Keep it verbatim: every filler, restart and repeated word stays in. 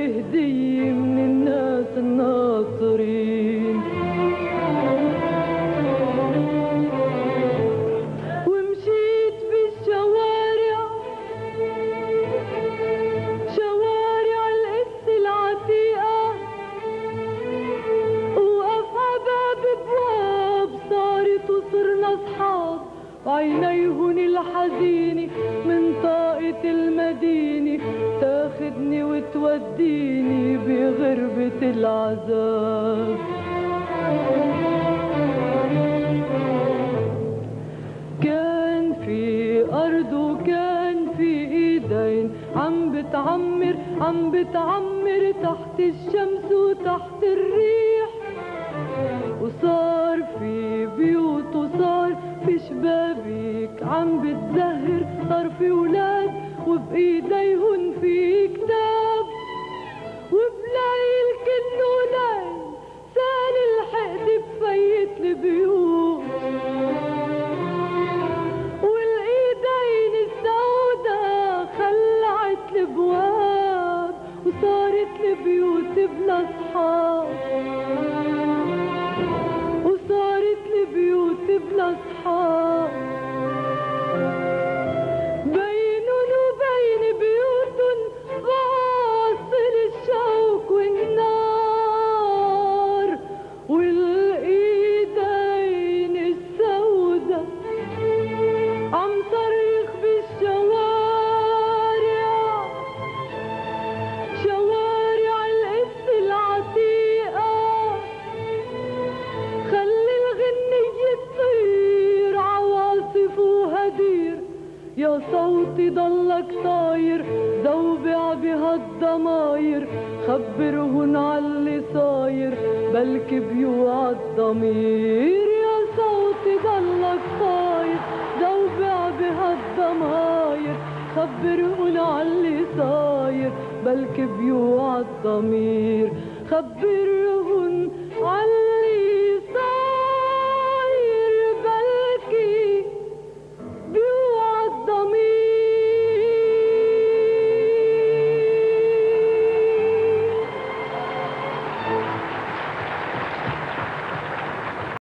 لي هدية من الناس الناصرين. ومشيت بالشوارع شوارع القدس العتيقة، وقفها باب بواب صارت وصرنا اصحاب، وعينيهن الحزينة من طاقة المدينة تاخدني وتوديني بغربة العذاب. كان في أرض وكان في إيدين عم بتعمر عم بتعمر تحت الشمس وتحت الريح، وصار في بيوت وصار في شبابيك عم بتزهر، صار في ولاد وبإيديهن في كتاب، وبليل كله ليل سال الحقد بفيت البيوت، والإيدين السودا خلعت البواب، وصارت البيوت بلا صحاب، وصارت البيوت بلا صحاب. بينن وبين بيوتن فاصل الشوك والنار، والايدين السودا عم صرخ بالشوارع شوارع القدس العتيقة، خلي الغنية تطير عواصف وهدير، يا صوتي ضلك طاير زوبع بهالضماير، خبرهن عاللي صاير بلكي بيوعى الضمير، يا صوتي ضلك طاير زوبع بهالضماير، خبرهن عاللي صاير بلكي بيوعى الضمير، خبر